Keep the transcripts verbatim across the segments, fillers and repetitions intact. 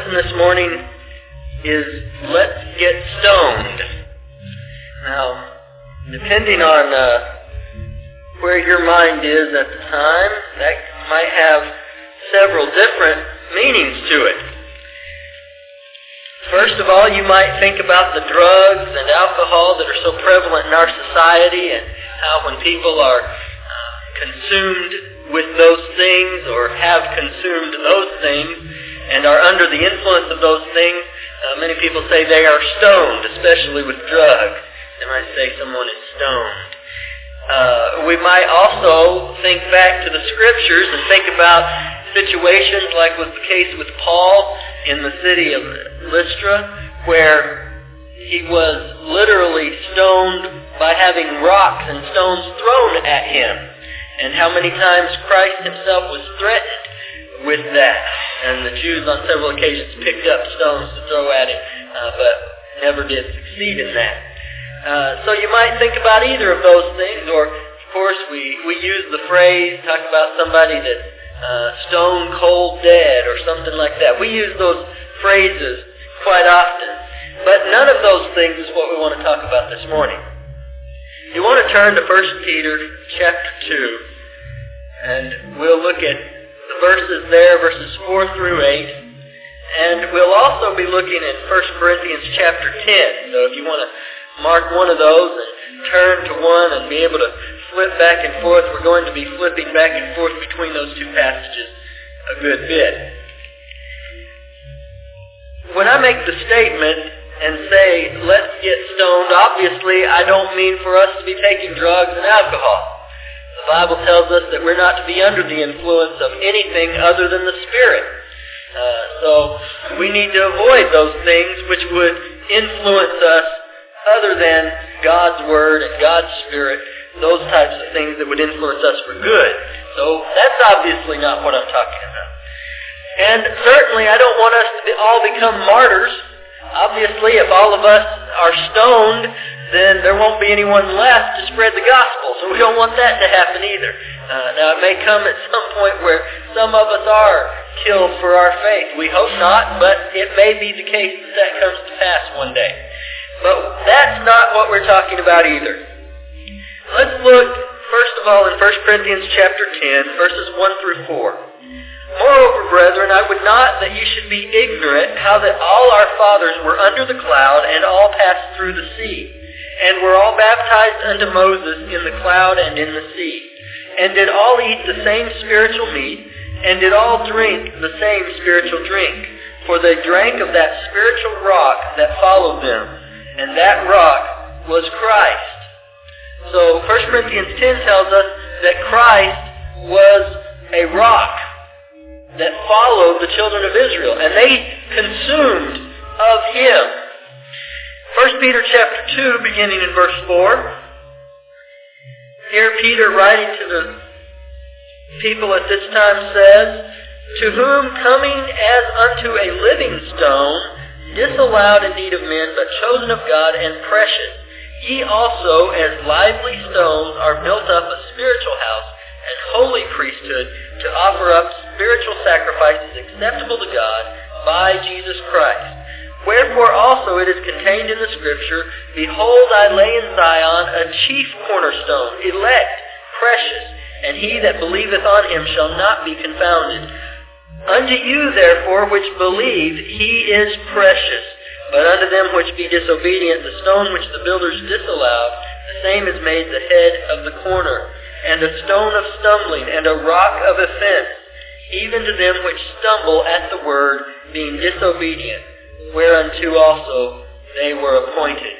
lesson this morning is Let's Get Stoned. Now, depending on uh, where your mind is at the time, that might have several different meanings to it. First of all, you might think about the drugs and alcohol that are so prevalent in our society, and how when people are uh, consumed with those things or have consumed those things and are under the influence of those things, uh, many people say they are stoned, especially with drugs. They might say someone is stoned. Uh, we might also think back to the Scriptures and think about situations like was the case with Paul in the city of Lystra, where he was literally stoned by having rocks and stones thrown at him, and how many times Christ himself was threatened with that. And the Jews on several occasions picked up stones to throw at him, uh, but never did succeed in that. Uh, so you might think about either of those things, or of course we, we use the phrase, talk about somebody that's uh, stone cold dead or something like that. We use those phrases quite often. But none of those things is what we want to talk about this morning. You want to turn to First Peter chapter two, and we'll look at the verses there, verses four through eight. And we'll also be looking at First Corinthians chapter ten. So if you want to mark one of those and turn to one and be able to flip back and forth, we're going to be flipping back and forth between those two passages a good bit. When I make the statement and say, let's get stoned, obviously I don't mean for us to be taking drugs and alcohol. The Bible tells us that we're not to be under the influence of anything other than the Spirit. Uh, so we need to avoid those things which would influence us other than God's Word and God's Spirit, those types of things that would influence us for good. So that's obviously not what I'm talking about. And certainly I don't want us to be, all become martyrs. Obviously, if all of us are stoned, then there won't be anyone left to spread the gospel. So we don't want that to happen either. Uh, now, it may come at some point where some of us are killed for our faith. We hope not, but it may be the case that that comes to pass one day. But that's not what we're talking about either. Let's look, first of all, in First Corinthians chapter ten, verses one through four. Moreover, brethren, I would not that you should be ignorant how that all our fathers were under the cloud and all passed through the sea, and were all baptized unto Moses in the cloud and in the sea, and did all eat the same spiritual meat, and did all drink the same spiritual drink, for they drank of that spiritual rock that followed them, and that rock was Christ. So First Corinthians ten tells us that Christ was a rock that followed the children of Israel, and they consumed of him. First Peter chapter two, beginning in verse four. Here Peter, writing to the people at this time, says, to whom coming as unto a living stone, disallowed indeed of men, but chosen of God and precious, ye also as lively stones are built up a spiritual house and holy priesthood to offer up spiritual sacrifices acceptable to God by Jesus Christ. Wherefore also it is contained in the Scripture, behold, I lay in Zion a chief cornerstone, elect, precious, and he that believeth on him shall not be confounded. Unto you therefore which believe he is precious, but unto them which be disobedient the stone which the builders disallowed, the same is made the head of the corner, and a stone of stumbling, and a rock of offense, even to them which stumble at the word, being disobedient, whereunto also they were appointed.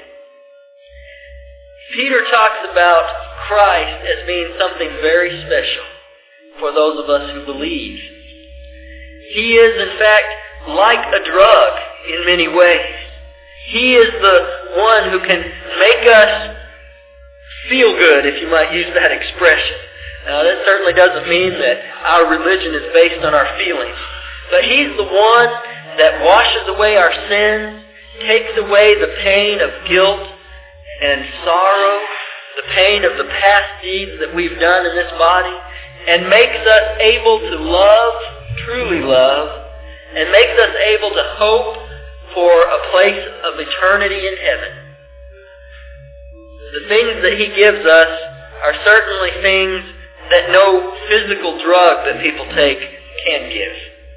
Peter talks about Christ as being something very special for those of us who believe. He is, in fact, like a drug in many ways. He is the one who can make us feel good, if you might use that expression. Now, that certainly doesn't mean that our religion is based on our feelings. But he's the one that washes away our sins, takes away the pain of guilt and sorrow, the pain of the past deeds that we've done in this body, and makes us able to love, truly love, and makes us able to hope for a place of eternity in heaven. The things that He gives us are certainly things that no physical drug that people take can give.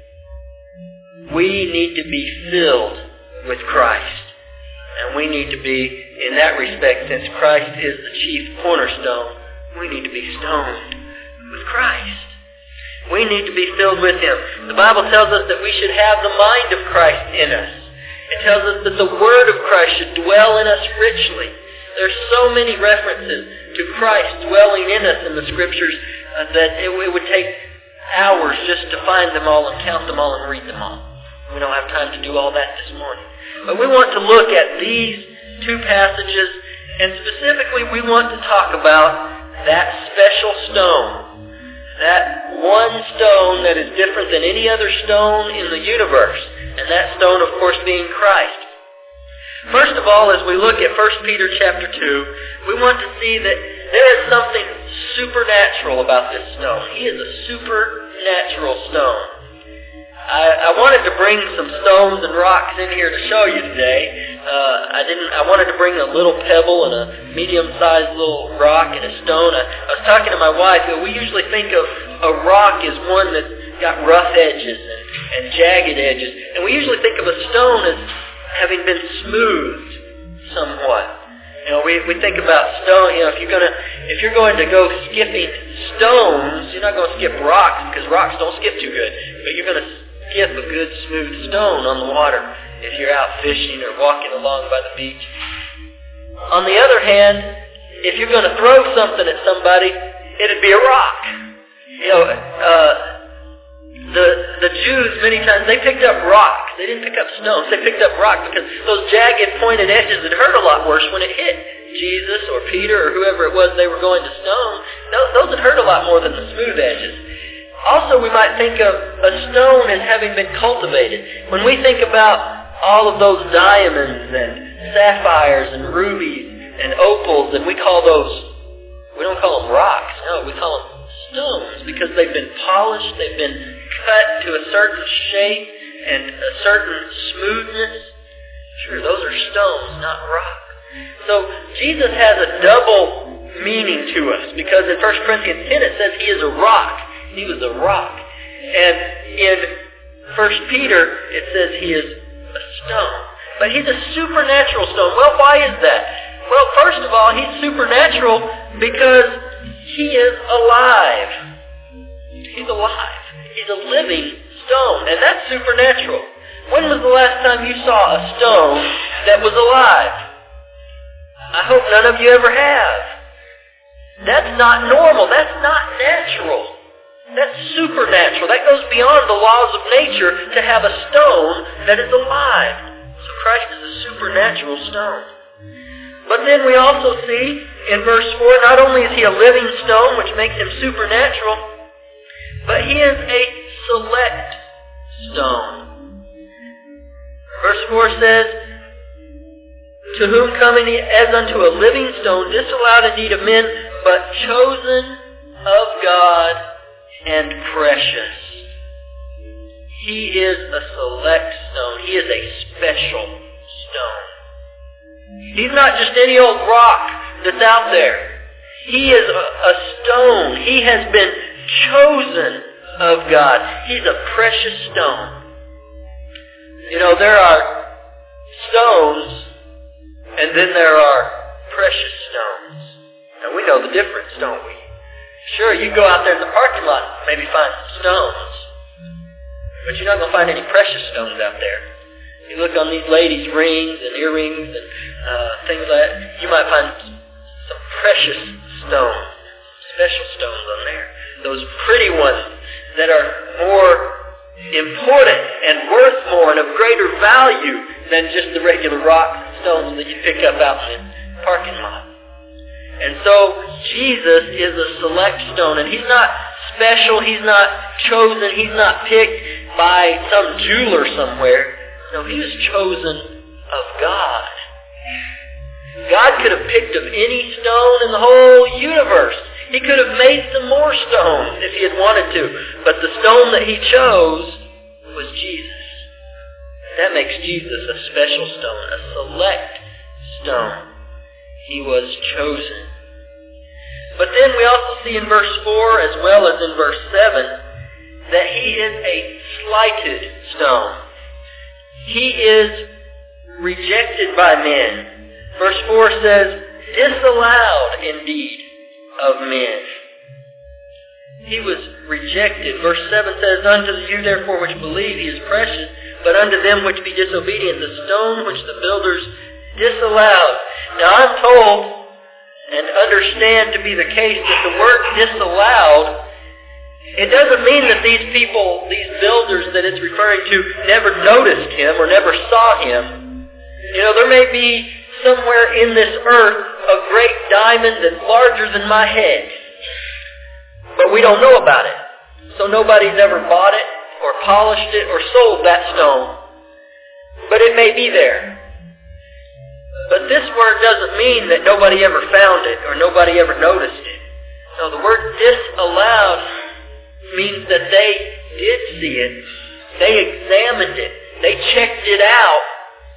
We need to be filled with Christ. And we need to be, in that respect, since Christ is the chief cornerstone, we need to be stoned with Christ. We need to be filled with Him. The Bible tells us that we should have the mind of Christ in us. It tells us that the Word of Christ should dwell in us richly. There's so many references to Christ dwelling in us in the Scriptures uh, that it, it would take hours just to find them all and count them all and read them all. We don't have time to do all that this morning. But we want to look at these two passages, and specifically we want to talk about that special stone. That one stone that is different than any other stone in the universe. And that stone, of course, being Christ. First of all, as we look at First Peter chapter two, we want to see that there is something supernatural about this stone. He is a supernatural stone. I, I wanted to bring some stones and rocks in here to show you today. Uh, I didn't. I wanted to bring a little pebble and a medium-sized little rock and a stone. I, I was talking to my wife. We usually think of a rock as one that's got rough edges and, and jagged edges, and we usually think of a stone as having been smoothed somewhat. You know, we we think about stone. You know, if you're gonna if you're going to go skipping stones, you're not going to skip rocks because rocks don't skip too good. But you're going to skip a good smooth stone on the water if you're out fishing or walking along by the beach. On the other hand, if you're going to throw something at somebody, it'd be a rock. You know, uh, the the Jews many times they picked up rocks. They didn't pick up stones. They picked up rocks because those jagged, pointed edges would hurt a lot worse when it hit Jesus or Peter or whoever it was they were going to stone. Those, those would hurt a lot more than the smooth edges. Also, we might think of a stone as having been cultivated. When we think about all of those diamonds and sapphires and rubies and opals, and we call those, we don't call them rocks, no, we call them stones because they've been polished, they've been cut to a certain shape and a certain smoothness. Sure, those are stones, not rock. So Jesus has a double meaning to us because in First Corinthians ten it says He is a rock. He was a rock. And in First Peter, it says He is a stone. But He's a supernatural stone. Well, why is that? Well, first of all, He's supernatural because He is alive. He's alive. He's a living stone. And that's supernatural. When was the last time you saw a stone that was alive? I hope none of you ever have. That's not normal. That's not natural. That's supernatural. That goes beyond the laws of nature to have a stone that is alive. So Christ is a supernatural stone. But then we also see in verse four, not only is He a living stone, which makes Him supernatural, but He is a select stone. Verse four says, to whom coming as unto a living stone, disallowed indeed of men, but chosen of God and precious. He is a select stone. He is a special stone. He's not just any old rock that's out there. He is a, a stone. He has been chosen of God. He's a precious stone. You know, there are stones and then there are precious stones. And we know the difference, don't we? Sure, you go out there in the parking lot and maybe find some stones. But you're not going to find any precious stones out there. You look on these ladies' rings and earrings and uh, things like that, you might find some precious stones, special stones on there. Those pretty ones that are more important and worth more and of greater value than just the regular rocks and stones that you pick up out in the parking lot. And so Jesus is a select stone, and He's not special, He's not chosen, He's not picked by some jeweler somewhere. No, He was chosen of God. God could have picked of any stone in the whole universe. He could have made some more stones if He had wanted to. But the stone that He chose was Jesus. That makes Jesus a special stone, a select stone. He was chosen. But then we also see in verse four as well as in verse seven that he is a slighted stone. He is rejected by men. Verse four says, disallowed indeed of men. He was rejected. Verse seven says, unto you therefore which believe he is precious, but unto them which be disobedient, the stone which the builders disallowed. Now I'm told and understand to be the case that the word disallowed, it doesn't mean that these people, these builders that it's referring to, never noticed him or never saw him. You know, there may be somewhere in this earth a great diamond that's larger than my head, but we don't know about it. So nobody's ever bought it or polished it or sold that stone. But it may be there. But this word doesn't mean that nobody ever found it or nobody ever noticed it. No, the word disallowed means that they did see it. They examined it. They checked it out.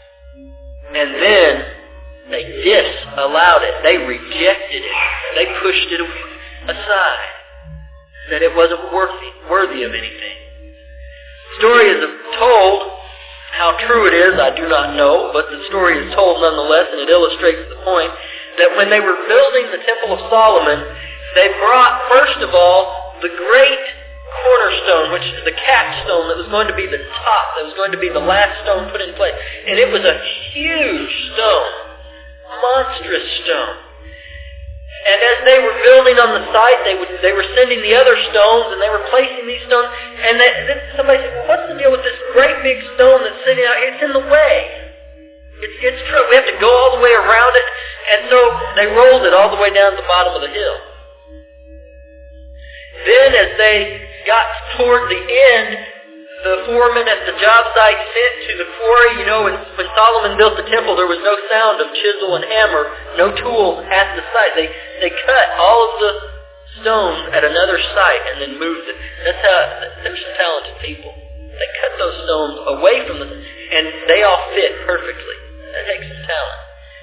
And then they disallowed it. They rejected it. They pushed it aside. That it wasn't worthy, worthy of anything. The story is told. How true it is, I do not know, but the story is told nonetheless, and it illustrates the point that when they were building the Temple of Solomon, they brought, first of all, the great cornerstone, which is the capstone that was going to be the top, that was going to be the last stone put in place. And it was a huge stone, monstrous stone. And as they were building on the site, they would they were sending the other stones, and they were placing these stones. And they, then somebody said, well, what's the deal with this great big stone that's sitting out here? It's in the way. It's, it's true. We have to go all the way around it. And so they rolled it all the way down to the bottom of the hill. Then as they got toward the end, the foreman at the job site sent to the quarry. You know, when, when Solomon built the temple, there was no sound of chisel and hammer, no tools at the site. They they cut all of the stones at another site and then moved it. That's how, they're some talented people. They cut those stones away from the, and they all fit perfectly. That takes some talent.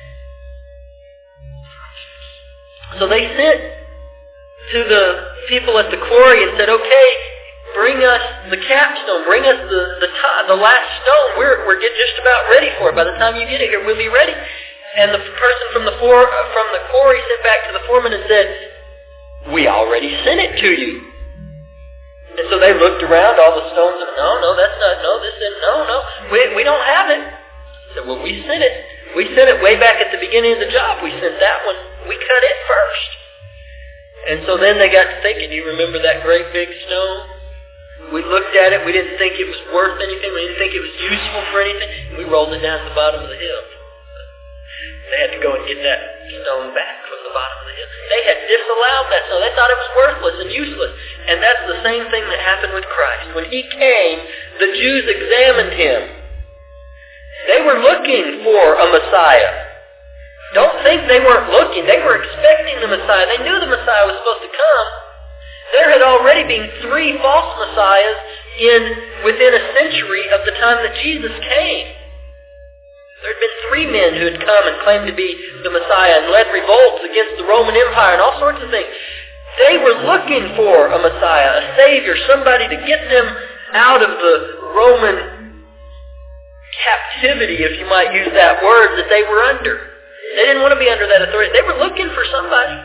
So they sent to the people at the quarry and said, okay, bring us the capstone, bring us the the, top, the last stone. We're we're getting just about ready for it. By the time you get it here, we'll be ready. And the person from the for, from the quarry sent back to the foreman and said, we already sent it to you. And so they looked around, all the stones, and no, no, that's not, no, this is, no, no, we we don't have it. I said, well, we sent it. We sent it way back at the beginning of the job. We sent that one. We cut it first. And so then they got to thinking, you remember that great big stone? We looked at it. We didn't think it was worth anything. We didn't think it was useful for anything. We rolled it down to the bottom of the hill. They had to go and get that stone back from the bottom of the hill. They had disallowed that stone. They thought it was worthless and useless. And that's the same thing that happened with Christ. When he came, the Jews examined him. They were looking for a Messiah. Don't think they weren't looking. They were expecting the Messiah. They knew the Messiah was supposed to come. There had already been three false messiahs in within a century of the time that Jesus came. There had been three men who had come and claimed to be the Messiah and led revolts against the Roman Empire and all sorts of things. They were looking for a Messiah, a Savior, somebody to get them out of the Roman captivity, if you might use that word, that they were under. They didn't want to be under that authority. They were looking for somebody.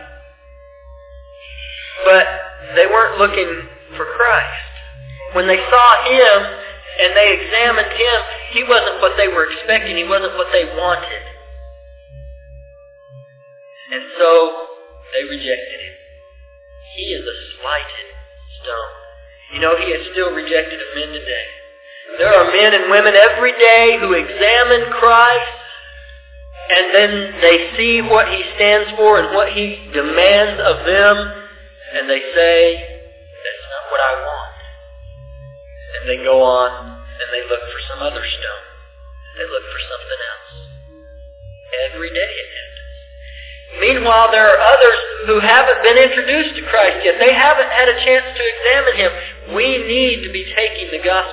But they weren't looking for Christ. When they saw him and they examined him, he wasn't what they were expecting. He wasn't what they wanted. And so they rejected him. He is a slighted stone. You know, he is still rejected of men today. There are men and women every day who examine Christ, and then they see what he stands for and what he demands of them, and they say, that's not what I want. And they go on and they look for some other stone. They look for something else. Every day it happens. Meanwhile, there are others who haven't been introduced to Christ yet. They haven't had a chance to examine him. We need to be taking the gospel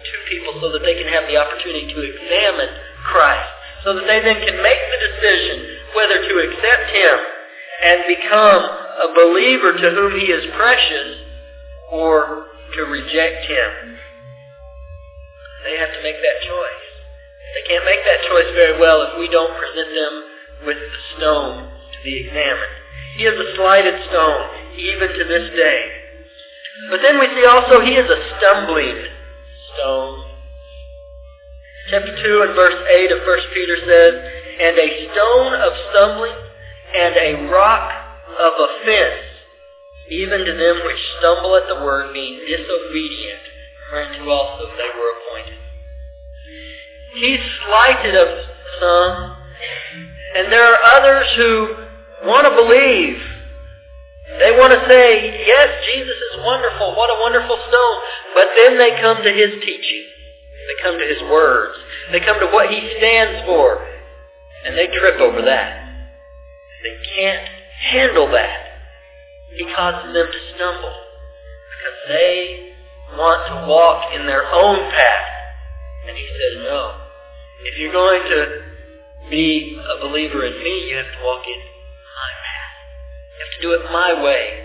to people so that they can have the opportunity to examine Christ, so that they then can make the decision whether to accept Him and become a believer to whom He is precious or to reject Him. They have to make that choice. They can't make that choice very well if we don't present them with the stone to be examined. He is a slighted stone, even to this day. But then we see also He is a stumbling stone. Chapter two and verse eight of First Peter says, "And a stone of stumbling and a rock of offense, even to them which stumble at the word, being disobedient, whereunto also they were appointed." He's slighted of some, and there are others who want to believe. They want to say, yes, Jesus is wonderful, what a wonderful stone. But then they come to His teaching. They come to His words. They come to what He stands for. And they trip over that. They can't handle that. He causes them to stumble because they want to walk in their own path. And He says, no. If you're going to be a believer in Me, you have to walk in My path. You have to do it My way.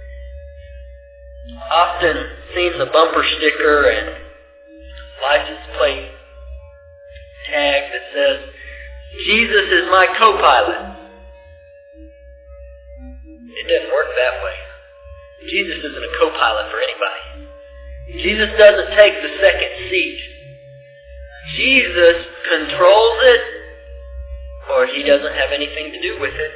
Often seen the bumper sticker and license plate tag that says, "Jesus is my co-pilot." It doesn't work that way. Jesus isn't a co-pilot for anybody. Jesus doesn't take the second seat. Jesus controls it, or He doesn't have anything to do with it.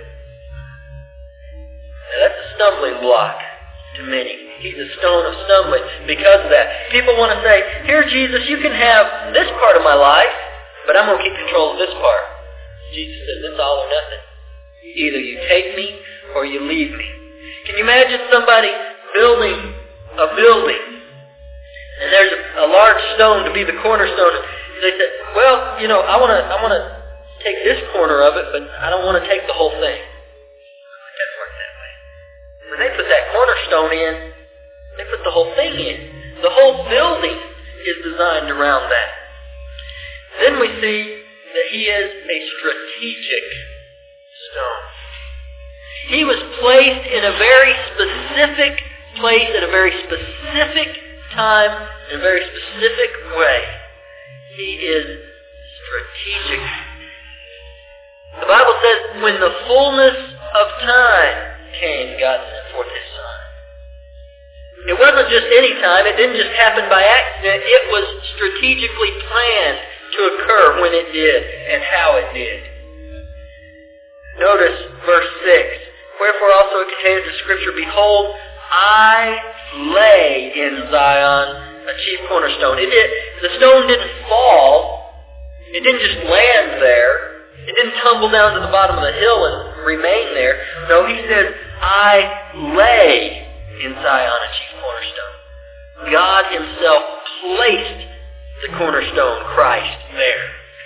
Now that's a stumbling block to many. He's a stone of stumbling because of that. People want to say, "Here, Jesus, you can have this part of my life, but I'm going to keep control of this part." Jesus says, it's all or nothing. Either you take Me or you leave Me. Can you imagine somebody building a building, and there's a, a large stone to be the cornerstone? They said, well, you know, I want to I want to take this corner of it, but I don't want to take the whole thing. It doesn't work that way. When they put that cornerstone in, they put the whole thing in. The whole building is designed around that. Then we see that He is a strategic stone. He was placed in a very specific place at a very specific time in a very specific way. He is strategic. The Bible says, when the fullness of time came, God sent forth His Son. It wasn't just any time. It didn't just happen by accident. It was strategically planned to occur when it did and how it did. Notice verse six. "Wherefore also it contains the scripture, Behold, I lay in Zion a chief cornerstone." It did, the stone didn't fall. It didn't just land there. It didn't tumble down to the bottom of the hill and remain there. No, He said, I lay in Zion a chief cornerstone. God Himself placed the cornerstone, Christ, there.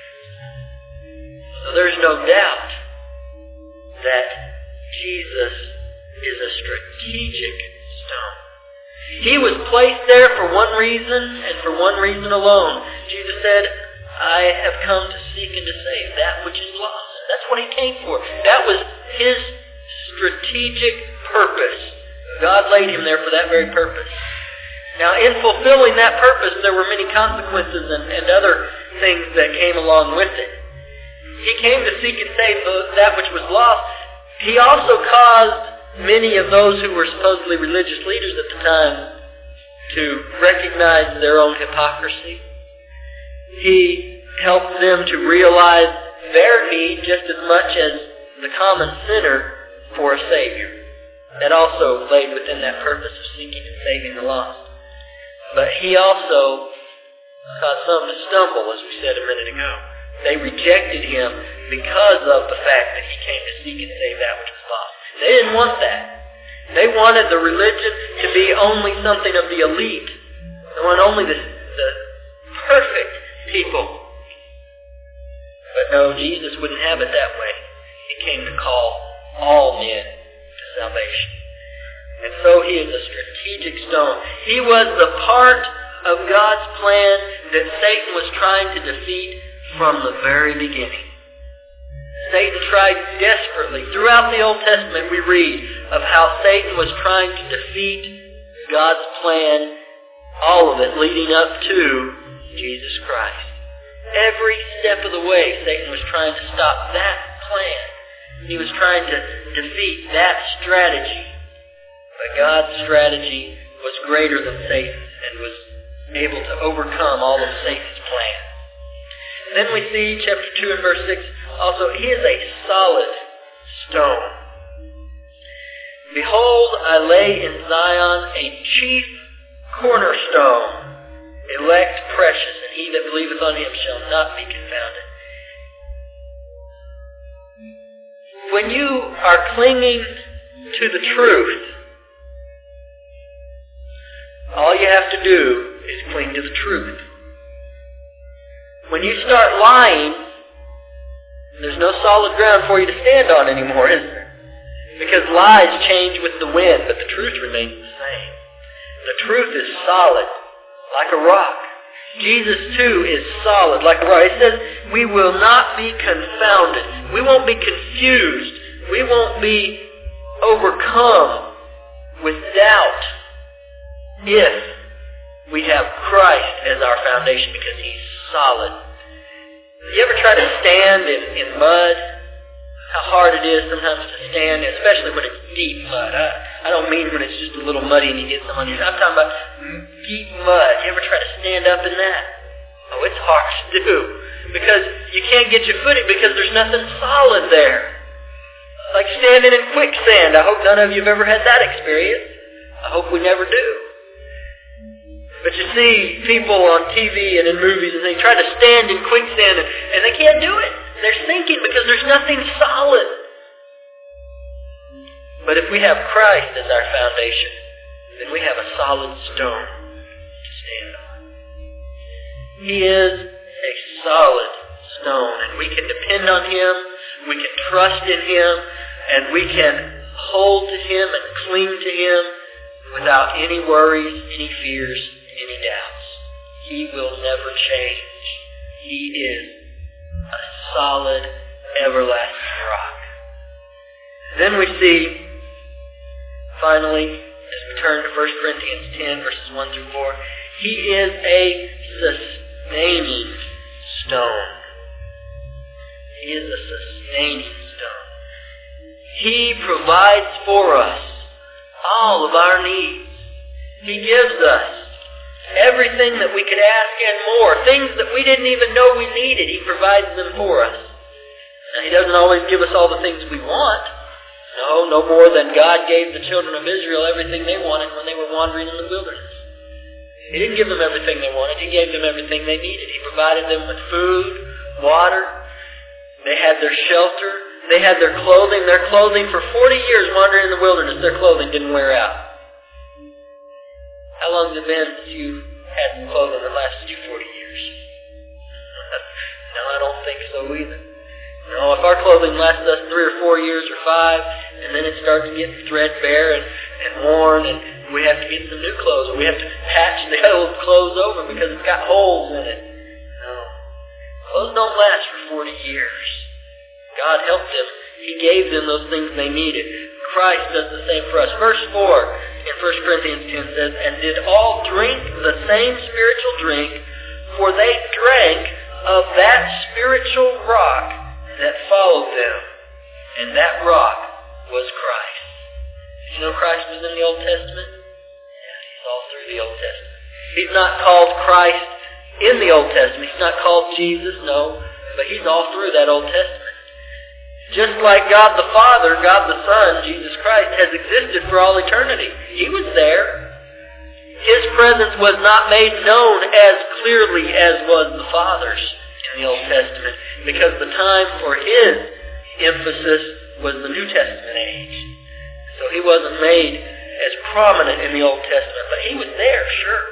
So there's no doubt that Jesus is a strategic stone. He was placed there for one reason and for one reason alone. Jesus said, I have come to seek and to save that which is lost. That's what He came for. That was His strategic purpose. God laid Him there for that very purpose. Now, in fulfilling that purpose, there were many consequences and, and other things that came along with it. He came to seek and save those, that which was lost. He also caused many of those who were supposedly religious leaders at the time to recognize their own hypocrisy. He helped them to realize their need just as much as the common sinner for a Savior. That also laid within that purpose of seeking and saving the lost. But He also caused some to stumble, as we said a minute ago. They rejected Him because of the fact that He came to seek and save that which was lost. They didn't want that. They wanted the religion to be only something of the elite. They wanted only the, the perfect people. But no, Jesus wouldn't have it that way. He came to call all men to salvation. And so He is a strategic stone. He was the part of God's plan that Satan was trying to defeat from the very beginning. Satan tried desperately. Throughout the Old Testament we read of how Satan was trying to defeat God's plan, all of it leading up to Jesus Christ. Every step of the way Satan was trying to stop that plan. He was trying to defeat that strategy. But God's strategy was greater than Satan's and was able to overcome all of Satan's plans. Then we see chapter two and verse six, also, he is a solid stone. Behold, I lay in Zion a chief cornerstone, elect, precious, and he that believeth on him shall not be confounded. When you are clinging to the truth, all you have to do is cling to the truth. When you start lying, there's no solid ground for you to stand on anymore, is there? Because lies change with the wind, but the truth remains the same. The truth is solid, like a rock. Jesus, too, is solid, like a rock. It says, we will not be confounded. We won't be confused. We won't be overcome with doubt if we have Christ as our foundation, because He's solid. You ever try to stand in, in mud? How hard it is sometimes to stand, especially when it's deep mud. I, I don't mean when it's just a little muddy and you get some on your... I'm talking about deep mud. You ever try to stand up in that? Oh, it's hard to do. Because you can't get your footing because there's nothing solid there. Like standing in quicksand. I hope none of you have ever had that experience. I hope we never do. But you see people on T V and in movies and they try to stand in quicksand and, and they can't do it. They're sinking because there's nothing solid. But if we have Christ as our foundation, then we have a solid stone to stand on. He is a solid stone, and we can depend on Him, we can trust in Him, and we can hold to Him and cling to Him without any worries, any fears, any doubts. He will never change. He is a solid, everlasting rock. Then we see, finally, as we turn to First Corinthians ten, verses one through four, He is a sustaining stone. He is a sustaining stone. He provides for us all of our needs. He gives us everything that we could ask and more. Things that we didn't even know we needed, He provides them for us. Now, He doesn't always give us all the things we want. No, no more than God gave the children of Israel everything they wanted when they were wandering in the wilderness. He didn't give them everything they wanted. He gave them everything they needed. He provided them with food, water. They had their shelter. They had their clothing. Their clothing for forty years wandering in the wilderness, their clothing didn't wear out. How long has it been since you had some clothing that lasted you forty years? No, I don't think so either. No, if our clothing lasts us three or four years or five, and then it starts to get threadbare and, and worn, and we have to get some new clothes, or we have to patch the old clothes over because it's got holes in it. No. Clothes don't last for forty years. God helped them. He gave them those things they needed. Christ does the same for us. Verse four in First Corinthians ten says, and did all drink the same spiritual drink, for they drank of that spiritual rock that followed them. And that rock was Christ. Did you know Christ was in the Old Testament? Yeah, He's all through the Old Testament. He's not called Christ in the Old Testament. He's not called Jesus, no. But He's all through that Old Testament. Just like God the Father, God the Son, Jesus Christ, has existed for all eternity. He was there. His presence was not made known as clearly as was the Father's in the Old Testament, because the time for His emphasis was the New Testament age. So He wasn't made as prominent in the Old Testament, but He was there, sure.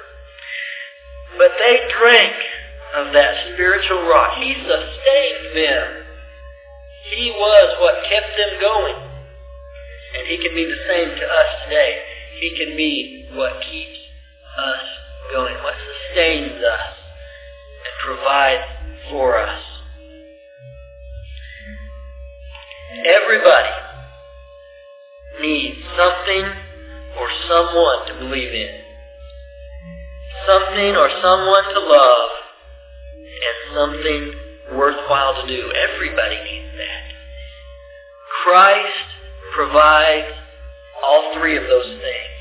But they drank of that spiritual rock. He sustained them. He was what kept them going. And He can be the same to us today. He can be what keeps us going, what sustains us and provides for us. Everybody needs something or someone to believe in. Something or someone to love, and something worthwhile to do. Everybody needs that. Christ provides all three of those things.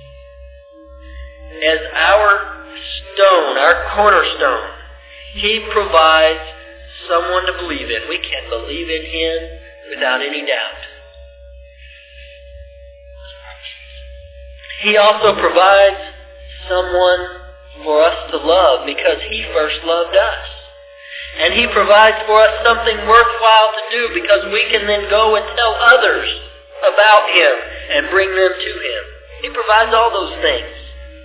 As our stone, our cornerstone, He provides someone to believe in. We can believe in Him without any doubt. He also provides someone for us to love because He first loved us. And He provides for us something worthwhile to do because we can then go and tell others about Him and bring them to Him. He provides all those things.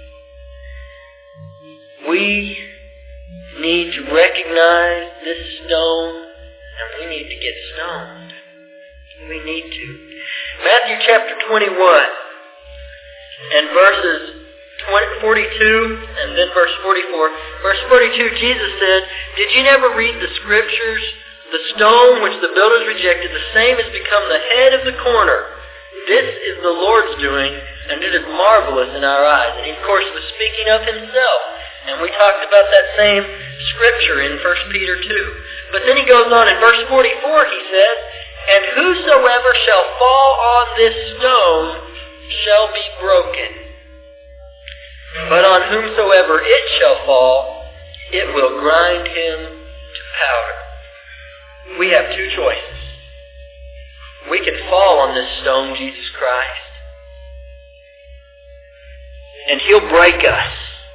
We need to recognize this stone, and we need to get stoned. We need to. Matthew chapter twenty-one and verses forty-two and then verse forty-four. Verse forty-two, Jesus said, "Did you never read the Scriptures? The stone which the builders rejected, the same has become the head of the corner. This is the Lord's doing, and it is marvelous in our eyes." And he, of course, was speaking of Himself. And we talked about that same Scripture in First Peter two. But then he goes on in verse forty-four, he says, "And whosoever shall fall on this stone shall be broken. But on whomsoever it shall fall, it will grind him to powder." We have two choices. We can fall on this stone, Jesus Christ, and He'll break us.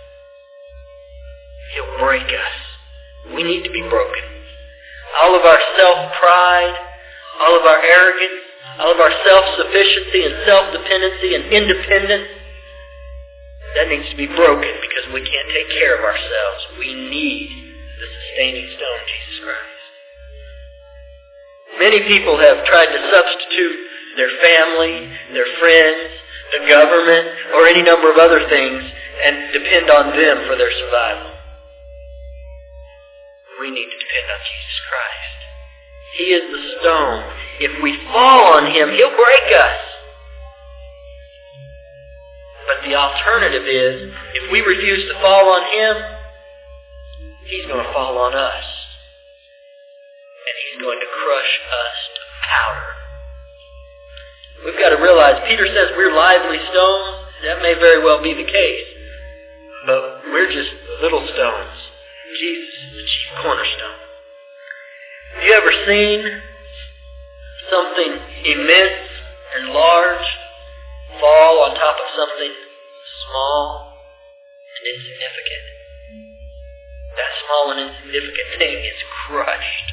He'll break us. We need to be broken. All of our self-pride, all of our arrogance, all of our self-sufficiency and self-dependency and independence, that needs to be broken because we can't take care of ourselves. We need the sustaining stone, Jesus Christ. Many people have tried to substitute their family, their friends, the government, or any number of other things and depend on them for their survival. We need to depend on Jesus Christ. He is the stone. If we fall on Him, He'll break us. But the alternative is, if we refuse to fall on Him, He's going to fall on us. And He's going to crush us to powder. We've got to realize, Peter says we're lively stones. That may very well be the case. But we're just little stones. Jesus is the chief cornerstone. Have you ever seen something immense and large fall on top of something small and insignificant? That small and insignificant thing is crushed.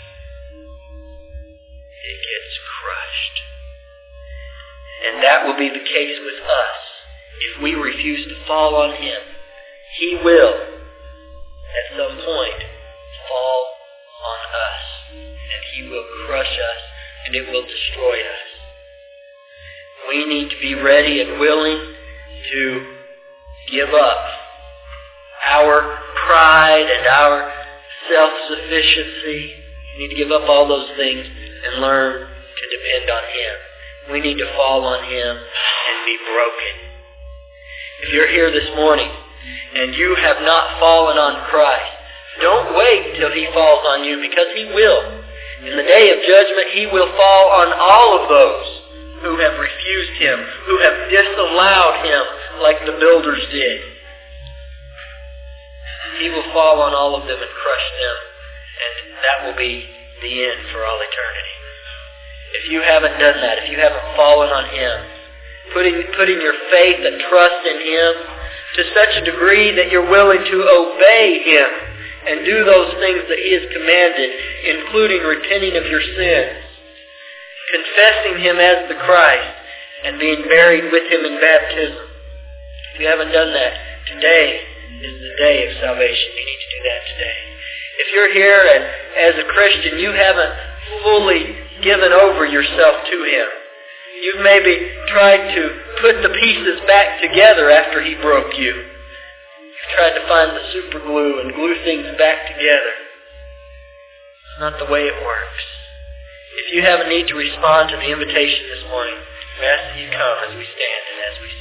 It gets crushed. And that will be the case with us. If we refuse to fall on Him, He will, at some point, fall on us. And He will crush us, and it will destroy us. We need to be ready and willing to give up our pride and our self-sufficiency. We need to give up all those things and learn to depend on Him. We need to fall on Him and be broken. If you're here this morning and you have not fallen on Christ, don't wait till He falls on you, because He will. In the day of judgment, He will fall on all of those who have refused Him, who have disallowed Him like the builders did. He will fall on all of them and crush them, and that will be the end for all eternity. If you haven't done that, if you haven't fallen on Him, putting, putting your faith and trust in Him to such a degree that you're willing to obey Him and do those things that He has commanded, including repenting of your sins, confessing Him as the Christ, and being buried with Him in baptism. If you haven't done that, today is the day of salvation. You need to do that today. If you're here and as a Christian you haven't fully given over yourself to Him, you've maybe tried to put the pieces back together after He broke you. You've tried to find the super glue and glue things back together. It's not the way it works. If you have a need to respond to the invitation this morning, we ask that you come as we stand and as we sing.